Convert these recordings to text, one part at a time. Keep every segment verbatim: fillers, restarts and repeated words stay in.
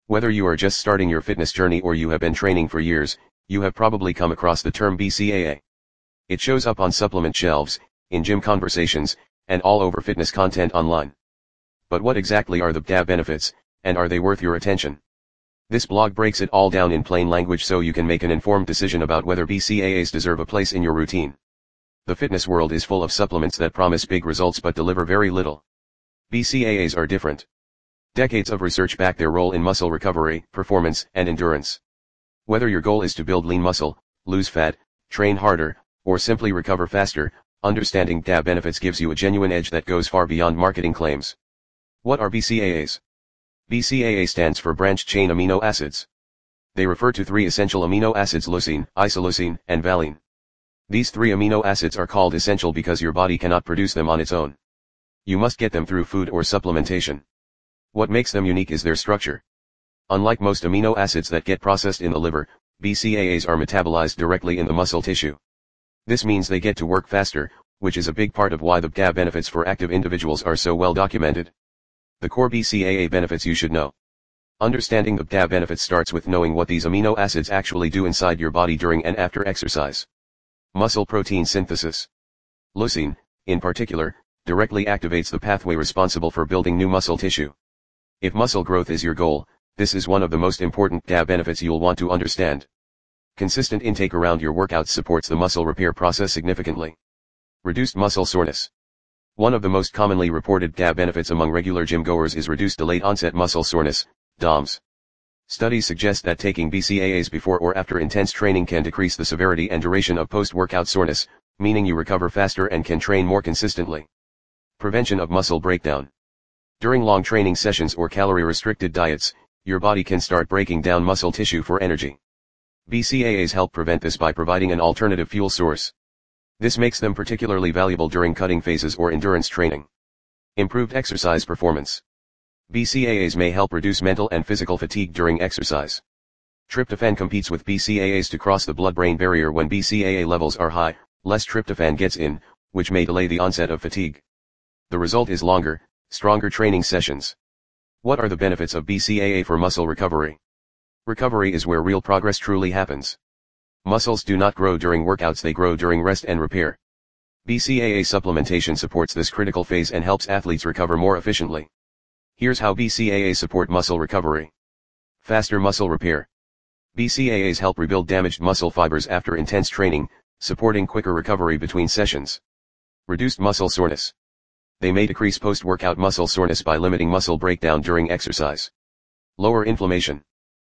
Whether you are just starting your fitness journey or you have been training for years, you have probably come across the term B C A A. It shows up on supplement shelves, in gym conversations, and all over fitness content online. But what exactly are the B C A A benefits, and are they worth your attention? This blog breaks it all down in plain language so you can make an informed decision about whether B C A As deserve a place in your routine. The fitness world is full of supplements that promise big results but deliver very little. B C A As are different. Decades of research back their role in muscle recovery, performance, and endurance. Whether your goal is to build lean muscle, lose fat, train harder, or simply recover faster, understanding B C A A benefits gives you a genuine edge that goes far beyond marketing claims. What are B C A As? B C A A stands for branched-chain amino acids. They refer to three essential amino acids: leucine, isoleucine, and valine. These three amino acids are called essential because your body cannot produce them on its own. You must get them through food or supplementation. What makes them unique is their structure. Unlike most amino acids that get processed in the liver, B C A As are metabolized directly in the muscle tissue. This means they get to work faster, which is a big part of why the B C A A benefits for active individuals are so well documented. The core B C A A benefits you should know. Understanding the B C A A benefits starts with knowing what these amino acids actually do inside your body during and after exercise. Muscle protein synthesis. Leucine, in particular, directly activates the pathway responsible for building new muscle tissue. If muscle growth is your goal, this is one of the most important B C A A benefits you'll want to understand. Consistent intake around your workouts supports the muscle repair process significantly. Reduced muscle soreness. One of the most commonly reported B C A A benefits among regular gym goers is reduced delayed onset muscle soreness, D O M S. Studies suggest that taking B C A As before or after intense training can decrease the severity and duration of post-workout soreness, meaning you recover faster and can train more consistently. Prevention of muscle breakdown. During long training sessions or calorie-restricted diets, your body can start breaking down muscle tissue for energy. B C A As help prevent this by providing an alternative fuel source. This makes them particularly valuable during cutting phases or endurance training. Improved exercise performance. B C A As may help reduce mental and physical fatigue during exercise. Tryptophan competes with B C A As to cross the blood-brain barrier. When B C A A levels are high, less tryptophan gets in, which may delay the onset of fatigue. The result is longer, stronger training sessions. What are the benefits of B C A A for muscle recovery? Recovery is where real progress truly happens. Muscles do not grow during workouts, they grow during rest and repair. B C A A supplementation supports this critical phase and helps athletes recover more efficiently. Here's how B C A As support muscle recovery. Faster muscle repair. B C A As help rebuild damaged muscle fibers after intense training, supporting quicker recovery between sessions. Reduced muscle soreness. They may decrease post-workout muscle soreness by limiting muscle breakdown during exercise. Lower inflammation.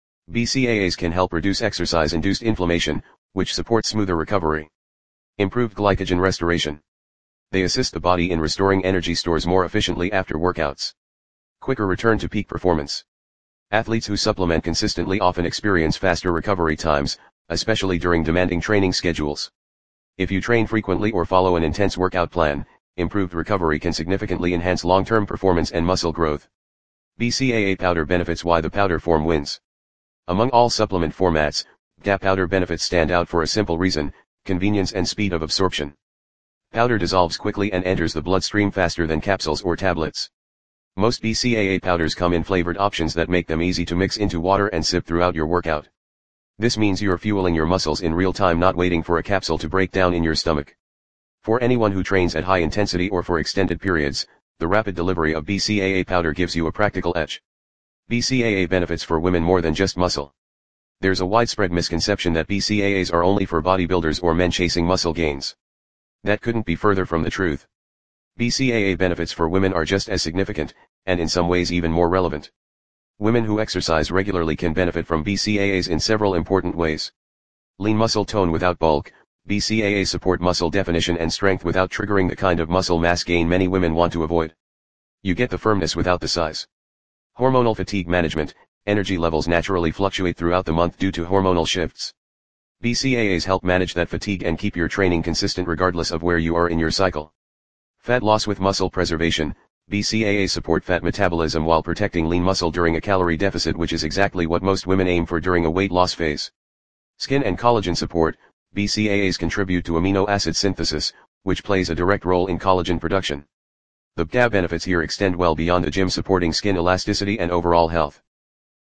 B C A As can help reduce exercise-induced inflammation, which supports smoother recovery. Improved glycogen restoration. They assist the body in restoring energy stores more efficiently after workouts. Quicker return to peak performance. Athletes who supplement consistently often experience faster recovery times, especially during demanding training schedules. If you train frequently or follow an intense workout plan, improved recovery can significantly enhance long-term performance and muscle growth. B C A A powder benefits. Why the powder form wins. Among all supplement formats, B C A A powder benefits stand out for a simple reason: convenience and speed of absorption. Powder dissolves quickly and enters the bloodstream faster than capsules or tablets. Most B C A A powders come in flavored options that make them easy to mix into water and sip throughout your workout. This means you're fueling your muscles in real time, not waiting for a capsule to break down in your stomach. For anyone who trains at high intensity or for extended periods, the rapid delivery of B C A A powder gives you a practical edge. B C A A benefits for women more than just muscle. There's a widespread misconception that B C A As are only for bodybuilders or men chasing muscle gains. That couldn't be further from the truth. B C A A benefits for women are just as significant, and in some ways even more relevant. Women who exercise regularly can benefit from B C A As in several important ways. Lean muscle tone without bulk. B C A As support muscle definition and strength without triggering the kind of muscle mass gain many women want to avoid. You get the firmness without the size. Hormonal fatigue management. Energy levels naturally fluctuate throughout the month due to hormonal shifts. B C A As help manage that fatigue and keep your training consistent regardless of where you are in your cycle. Fat loss with muscle preservation. B C A As support fat metabolism while protecting lean muscle during a calorie deficit, which is exactly what most women aim for during a weight loss phase. Skin and collagen support. B C A As contribute to amino acid synthesis, which plays a direct role in collagen production. The B C A A benefits here extend well beyond the gym, supporting skin elasticity and overall health.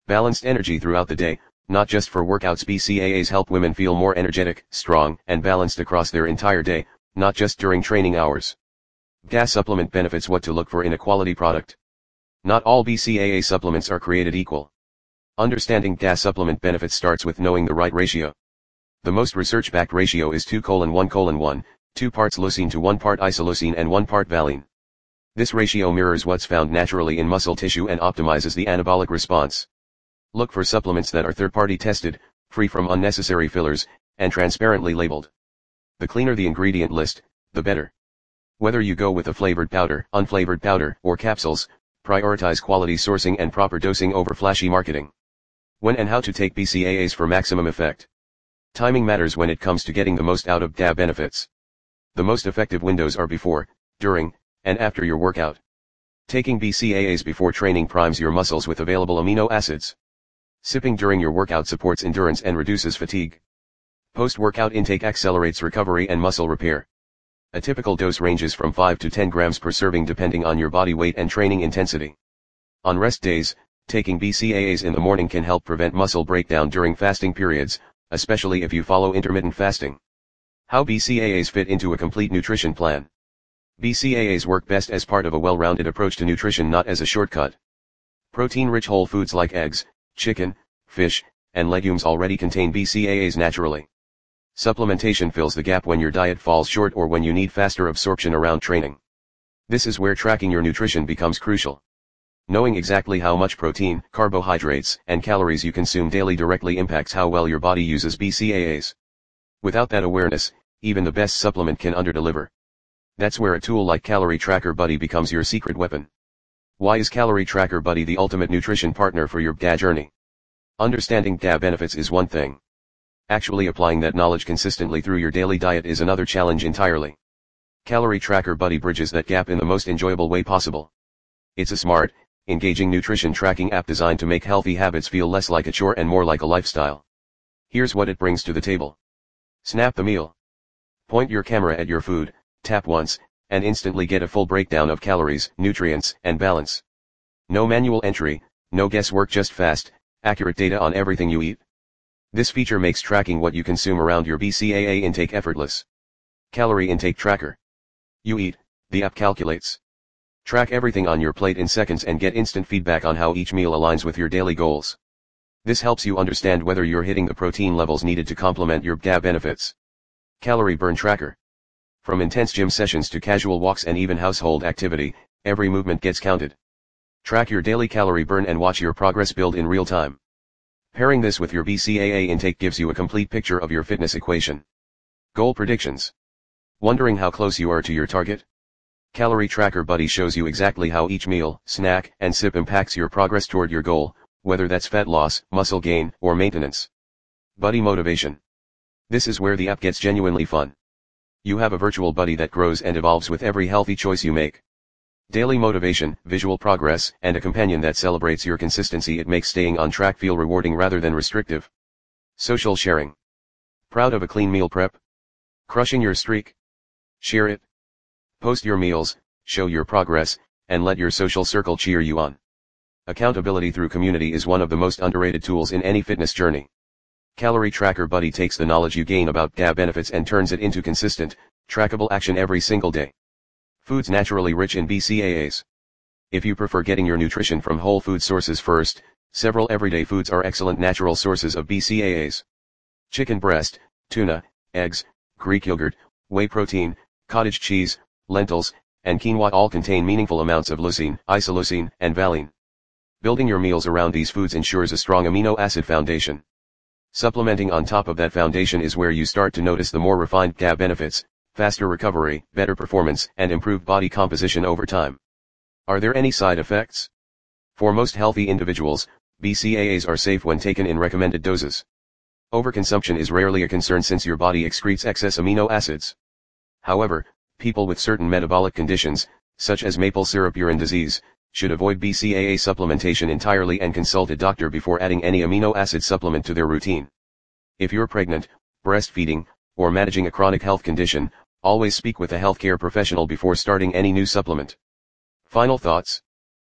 Balanced energy throughout the day, not just for workouts. B C A As help women feel more energetic, strong, and balanced across their entire day, not just during training hours. D A supplement benefits. What to look for in a quality product. Not all B C A A supplements are created equal. Understanding D A supplement benefits starts with knowing the right ratio. The most research-backed ratio is two to one to one, two parts leucine to one part isoleucine and one part valine. This ratio mirrors what's found naturally in muscle tissue and optimizes the anabolic response. Look for supplements that are third-party tested, free from unnecessary fillers, and transparently labeled. The cleaner the ingredient list, the better. Whether you go with a flavored powder, unflavored powder, or capsules, prioritize quality sourcing and proper dosing over flashy marketing. When and how to take B C A As for maximum effect. Timing matters when it comes to getting the most out of D A benefits. The most effective windows are before, during, and after your workout. Taking B C A As before training primes your muscles with available amino acids. Sipping during your workout supports endurance and reduces fatigue. Post-workout intake accelerates recovery and muscle repair. A typical dose ranges from five to ten grams per serving depending on your body weight and training intensity. On rest days, taking B C A As in the morning can help prevent muscle breakdown during fasting periods, especially if you follow intermittent fasting. How B C A As fit into a complete nutrition plan. B C A As work best as part of a well-rounded approach to nutrition, not as a shortcut. Protein-rich whole foods like eggs, chicken, fish, and legumes already contain B C A As naturally. Supplementation fills the gap when your diet falls short or when you need faster absorption around training. This is where tracking your nutrition becomes crucial. Knowing exactly how much protein, carbohydrates, and calories you consume daily directly impacts how well your body uses B C A As. Without that awareness, even the best supplement can underdeliver. That's where a tool like Calorie Tracker Buddy becomes your secret weapon. Why is Calorie Tracker Buddy the ultimate nutrition partner for your D A journey? Understanding D A benefits is one thing. Actually applying that knowledge consistently through your daily diet is another challenge entirely. Calorie Tracker Buddy bridges that gap in the most enjoyable way possible. It's a smart, engaging nutrition tracking app designed to make healthy habits feel less like a chore and more like a lifestyle. Here's what it brings to the table. Snap the meal. Point your camera at your food, tap once, and instantly get a full breakdown of calories, nutrients, and balance. No manual entry, no guesswork, just fast, accurate data on everything you eat. This feature makes tracking what you consume around your B C A A intake effortless. Calorie Intake Tracker. You eat, the app calculates. Track everything on your plate in seconds and get instant feedback on how each meal aligns with your daily goals. This helps you understand whether you're hitting the protein levels needed to complement your D A benefits. Calorie Burn Tracker. From intense gym sessions to casual walks and even household activity, every movement gets counted. Track your daily calorie burn and watch your progress build in real time. Pairing this with your B C A A intake gives you a complete picture of your fitness equation. Goal predictions. Wondering how close you are to your target? Calorie Tracker Buddy shows you exactly how each meal, snack, and sip impacts your progress toward your goal, whether that's fat loss, muscle gain, or maintenance. Buddy Motivation. This is where the app gets genuinely fun. You have a virtual buddy that grows and evolves with every healthy choice you make. Daily motivation, visual progress, and a companion that celebrates your consistency. It makes staying on track feel rewarding rather than restrictive. Social sharing. Proud of a clean meal prep? Crushing your streak? Share it. Post your meals, show your progress, and let your social circle cheer you on. Accountability through community is one of the most underrated tools in any fitness journey. Calorie Tracker Buddy takes the knowledge you gain about D A benefits and turns it into consistent, trackable action every single day. Foods naturally rich in B C A As. If you prefer getting your nutrition from whole food sources first, several everyday foods are excellent natural sources of B C A As. Chicken breast, tuna, eggs, Greek yogurt, whey protein, cottage cheese, lentils, and quinoa all contain meaningful amounts of leucine, isoleucine, and valine. Building your meals around these foods ensures a strong amino acid foundation. Supplementing on top of that foundation is where you start to notice the more refined D A benefits, faster recovery, better performance, and improved body composition over time. Are there any side effects? For most healthy individuals, B C A As are safe when taken in recommended doses. Overconsumption is rarely a concern since your body excretes excess amino acids. However, people with certain metabolic conditions, such as maple syrup urine disease, should avoid B C A A supplementation entirely and consult a doctor before adding any amino acid supplement to their routine. If you're pregnant, breastfeeding, or managing a chronic health condition, always speak with a healthcare professional before starting any new supplement. Final thoughts.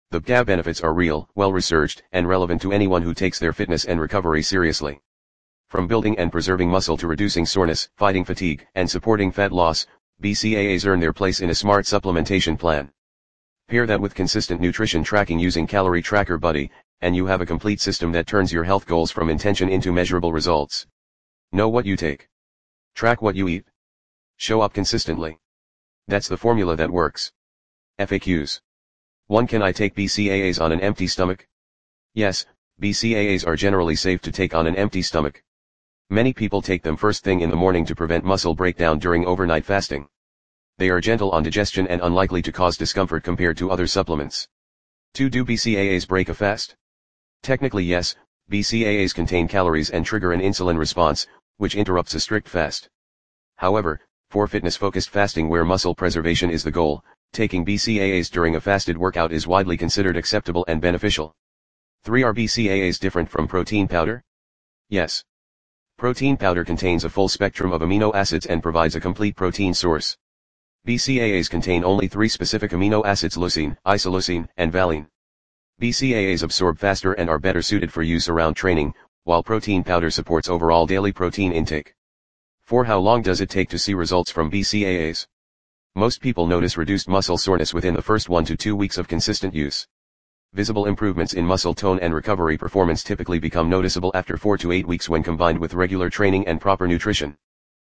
The B C A A benefits are real, well-researched, and relevant to anyone who takes their fitness and recovery seriously. From building and preserving muscle to reducing soreness, fighting fatigue, and supporting fat loss, B C A As earn their place in a smart supplementation plan. Pair that with consistent nutrition tracking using Calorie Tracker Buddy, and you have a complete system that turns your health goals from intention into measurable results. Know what you take. Track what you eat. Show up consistently. That's the formula that works. F A Qs. one Can I take B C A As on an empty stomach? Yes, B C A As are generally safe to take on an empty stomach. Many people take them first thing in the morning to prevent muscle breakdown during overnight fasting. They are gentle on digestion and unlikely to cause discomfort compared to other supplements. two Do B C A As break a fast? Technically yes, B C A As contain calories and trigger an insulin response, which interrupts a strict fast. However, for fitness-focused fasting where muscle preservation is the goal, taking B C A As during a fasted workout is widely considered acceptable and beneficial. three Are B C A As different from protein powder? Yes. Protein powder contains a full spectrum of amino acids and provides a complete protein source. B C A As contain only three specific amino acids: leucine, isoleucine, and valine. B C A As absorb faster and are better suited for use around training, while protein powder supports overall daily protein intake. four How long does it take to see results from B C A As? Most people notice reduced muscle soreness within the first one to two weeks of consistent use. Visible improvements in muscle tone and recovery performance typically become noticeable after four to eight weeks when combined with regular training and proper nutrition.